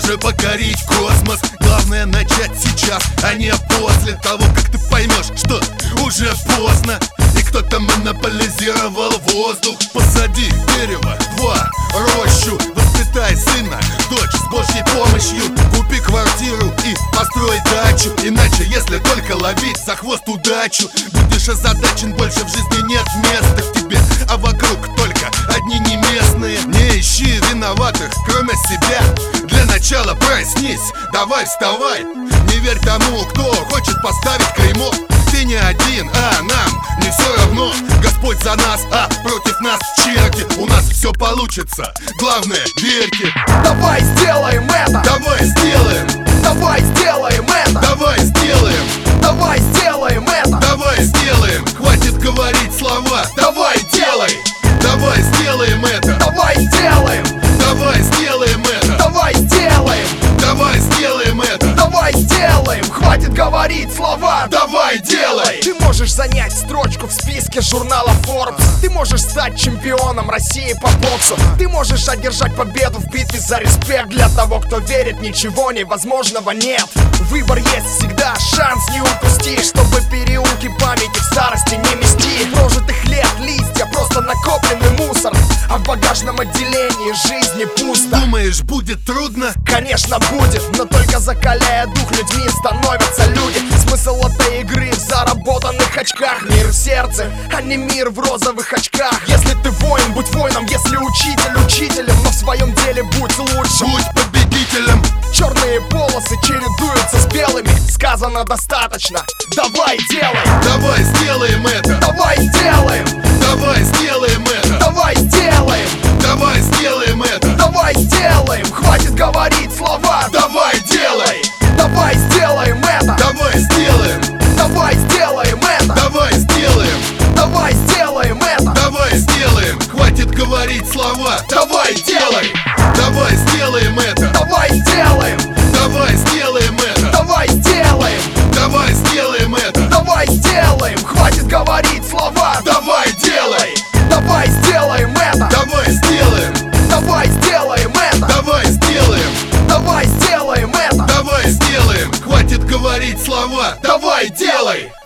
даже покорить космос. Главное начать сейчас, а не после того, как ты поймешь, что уже поздно. И кто-то монополизировал воздух. Посади дерево, рощу, воспитай сына, дочь с Божьей помощью. Купи квартиру и построй дачу. Иначе, если только ловить за хвост удачу, будешь озадачен, больше в жизни нет места в тебе, а вокруг только одни не местные. Не ищи виноватых, кроме себя. Для начала проснись, давай вставай. Не верь тому, кто хочет поставить клеймо. Ты не один, а нам не все равно. Господь за нас, а против нас черти. У нас все получится, главное верьте. Давай сделаем это! Давай сделаем! Давай сделаем это! Давай сделаем! Давай сделаем это! Давай сделаем! Хватит говорить слова! Давай делай! Давай сделаем это! Давай сделаем! Давай сделаем это! Давай сделаем! Давай сделаем это! Давай сделаем! Хватит говорить слова! Давай делай! Ты можешь занять строчку в списке журнала Forbes. Ты можешь стать чемпионом России по боксу. Ты можешь одержать победу в битве за респект. Для того, кто верит, ничего невозможного нет. Выбор есть всегда, шанс не упусти, чтобы переулки памяти в старости не мести. Прожитых лет листья, просто накопленный мусор, а в багажном отделении жизни пусто. Думаешь, будет трудно? Конечно будет, но только закаляя дух, людьми становятся люди. Смысл этой игры в заработанных очках. Мир в сердце, а не мир в розовых очках. Если ты воин, будь воином, если учитель учителем, но в своем деле будь лучше. Будь победителем! Черные полосы чередуются с белыми. Сказано достаточно, давай делай! Давай сделаем это! Давай сделаем! Давай сделаем это! Давай сделаем! Давай сделаем это! Давай сделаем! Хватит говорить слова! Давай делай! Давай сделаем это! Давай сделаем! Давай сделаем это! Давай сделаем! Давай сделаем это! Давай сделаем! Хватит говорить слова! Давай делай! Давай сделаем это! Давай сделаем! Давай сделаем это! Давай сделаем! Давай сделаем это! Давай сделаем! Хватит говорить слова! Давай делай! Давай сделаем это! Давай сделаем! Давай сделаем это! Давай сделаем! Давай сделаем это! Давай сделаем! Хватит говорить слова! Давай делай!